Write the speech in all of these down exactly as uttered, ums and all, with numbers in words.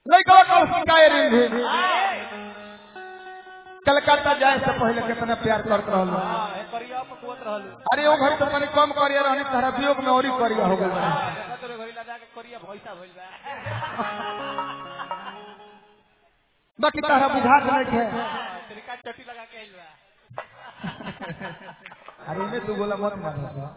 लड़का को शिकायत रही कलकत्ता जाए से पहले कितना प्यार करत रहल करिया पे कोत रहल अरे ओ घर तो तनी कम करिया रहनी तारा वियोग में औरी करिया हो गेल तोरे घरी लगा के करिया भैसा भइल बा बाकी तारा बुझा के नहीं है तरीका चटी लगा के आइल बा अरे ने तू बोला मत मानो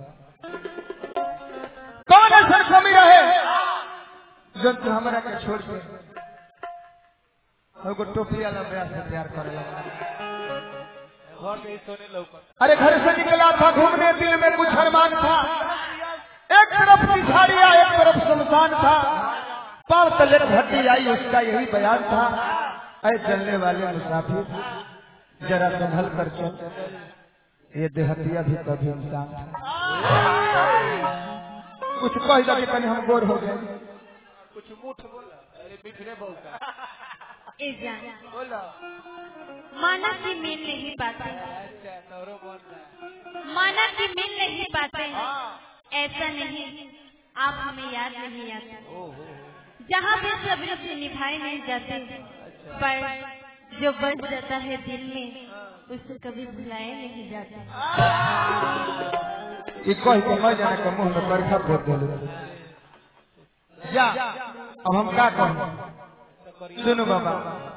कौन ऐसा कमी रहे जब तू हमरा के छोड़ के और को टोपी वाला ब्याह से प्यार करे लगा घर में सोने लौका अरे घर से निकला था घूमने दिल में कुछ अरमान था एक तरफ पिछाड़िया एक तरफ शमशान था पाव तले घटी आई उसका यही बयान था ऐ चलने वाले मुसाफिर जरा संभल कर चल ये देहतिया भी कभी इंसान था कुछ कह दे कि हम गोर हो गए कुछ मुठ बोला अरे बिखरे बहु बोलो माना कि मिल नहीं पाते माना कि मिल नहीं पाते ऐसा नहीं आप हमें याद नहीं आते जहाँ भी सब्र से निभाए नहीं जाते पर जो बच जाता है दिल में उसे कभी भुलाए नहीं जाते मैं जाने का मुँह में बरखा पोत बोले जा अब हम क्या करें सुनो बाबा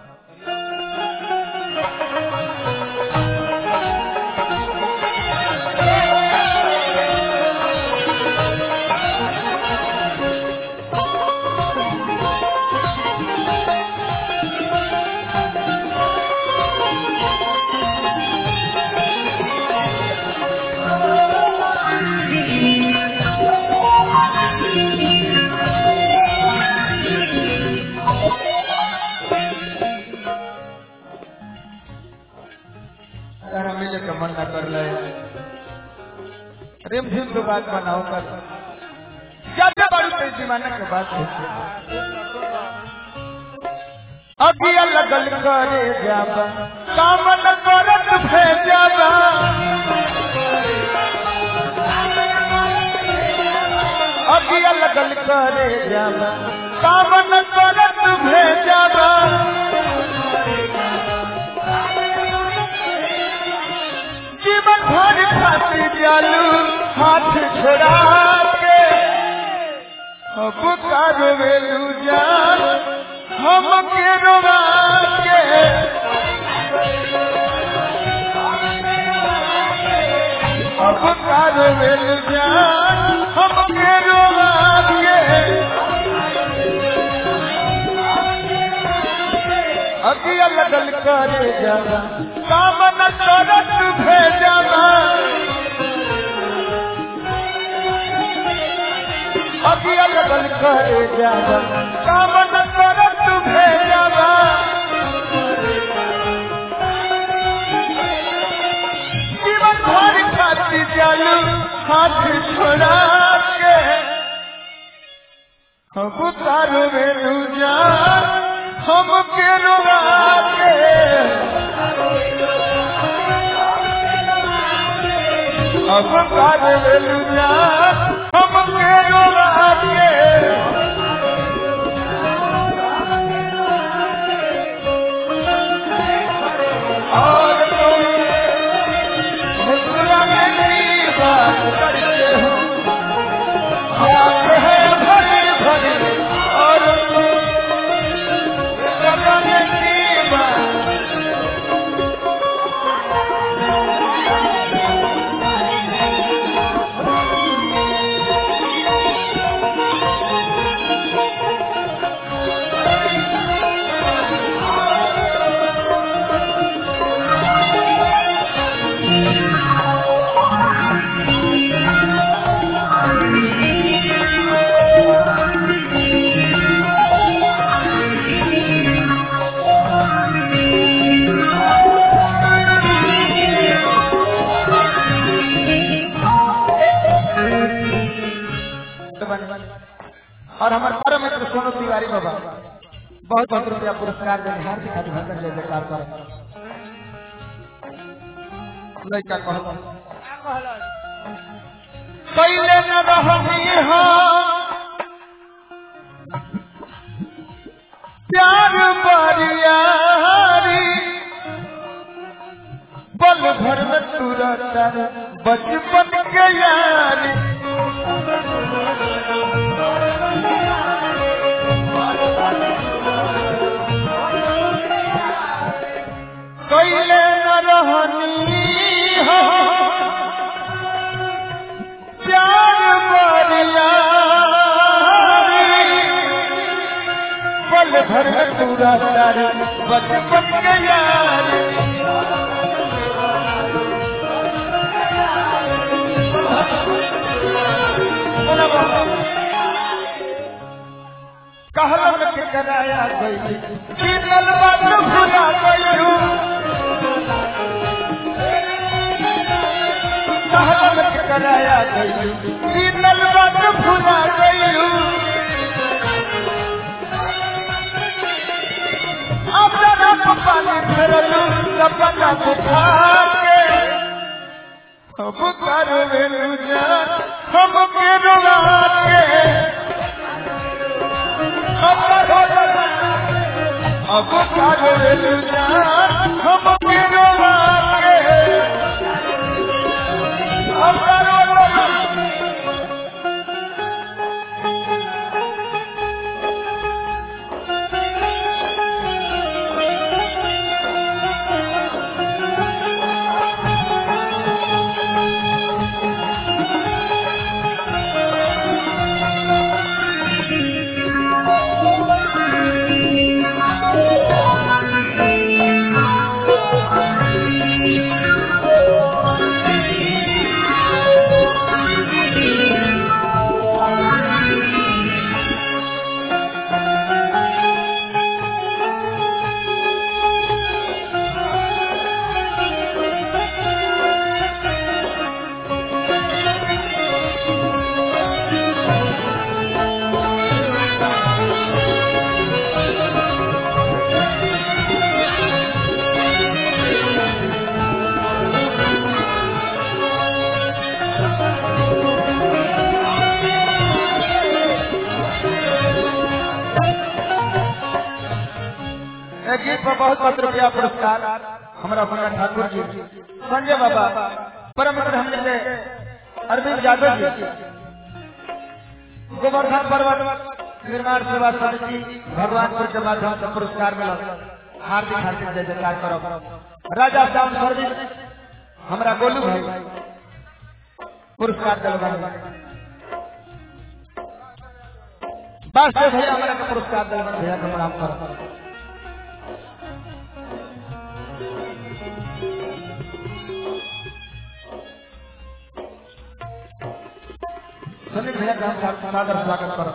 मन न कर ले रेम झिम तो बात बनाओ कर ज्यादा बड़ी पैमाने के बात अगिया लगल करे जाबा काम न करत भेजाबा अगिया लगल करे जाबा काम न करत भेजाबा जीवन भर खातिर जालू हाथ छोड़ा के अब कारो वेलू जान हम के रोवा के अब कारो वेलू जान हम के रोवा के अगिया लगल करे जावा काम न करत भेजावा अगिया लगल करे जावा काम न करत भेजावा जीवन भर खातिर जालू हाथ छोड़ा के हम तारो वेलू जान हम के रोवा के अब काज वेलू जान हम के रोवा के और तुम मुस्कुराने की बात करते हो बात है भरी भरी और मुस्कुराने की बात और हमारे परम मित्र सोनू तिवारी बाबा बहुत बहुत रुपया पुरस्कार देने हार्दिक अभिनंदन जय जयकार कर लड़का कहल पहले न रहनी हो प्यार बारियारी पल भर में तुरता बचपन के यारी कैले न रहनी हो प्यार बारियारी पल भर में तुरता बचपन के यारी कहलन के कराया गई कीनल बात भुला गई कहलन के कराया गई कीनल बात भुला गई अपना पानी भरलू सपना बुखार के अब कर वेलू जान हम के रुला के अब कर वेलू जान हम के रुला के अब कर गीत पर बहुत बहुत रुपया पुरस्कार हमारा बंगा ठाकुर जी संजय बाबा परम मित्र हमने से अरविंद यादव जी गोवर्धन पर्वत निर्माण सेवा समिति भगवानपुर के माध्यम से पुरस्कार मिला हार्दिक हार्दिक जय जयकार करो राजा साउंड सर्विस हमारा गोलू भाई पुरस्कार दिलवाने बस भैया हमारा पुरस्कार दिलवाने भैया का प्रणाम करो सनी भैया का सादर स्वागत करो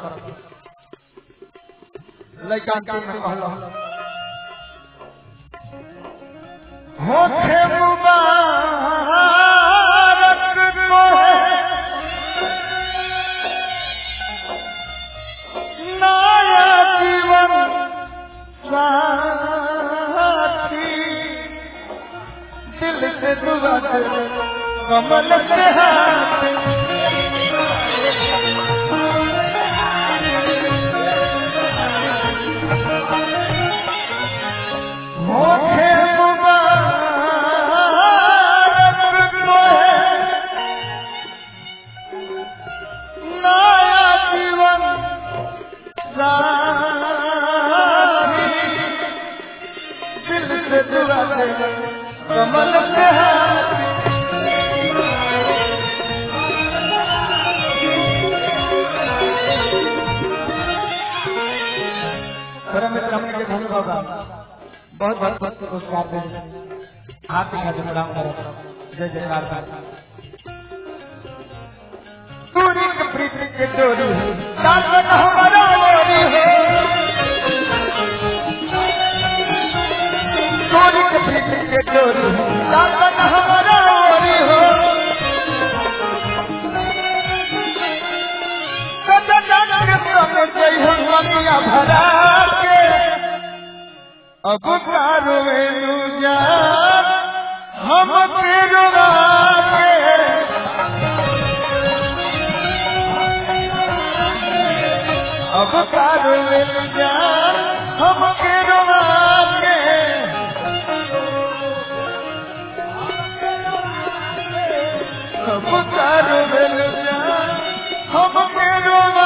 लइकान के में कहलो होठे मुबारक को नया जीवन साथी दिल से दुआ करे कमल के हाथ होठे मुबारक को नया जीवन साथी दिल से दुआ दे कमल के हाथ परम मित्र हमने के धन्य बाबा बहुत बहुत बहुत पुरस्कार दे हाथ दिखा के प्रणाम करो जय जयकार पूरी प्रीति के डोरी दामन हमारा ओरी है पूरी प्रीति के डोरी दामन हमारा ओरी हो सजन के समय जय हो मनिया भरा के अब कारो वेलू जान हम तेरो के अब कारो वेलू जान हम के रोवा के हम का रोवेल जा हम के रोवा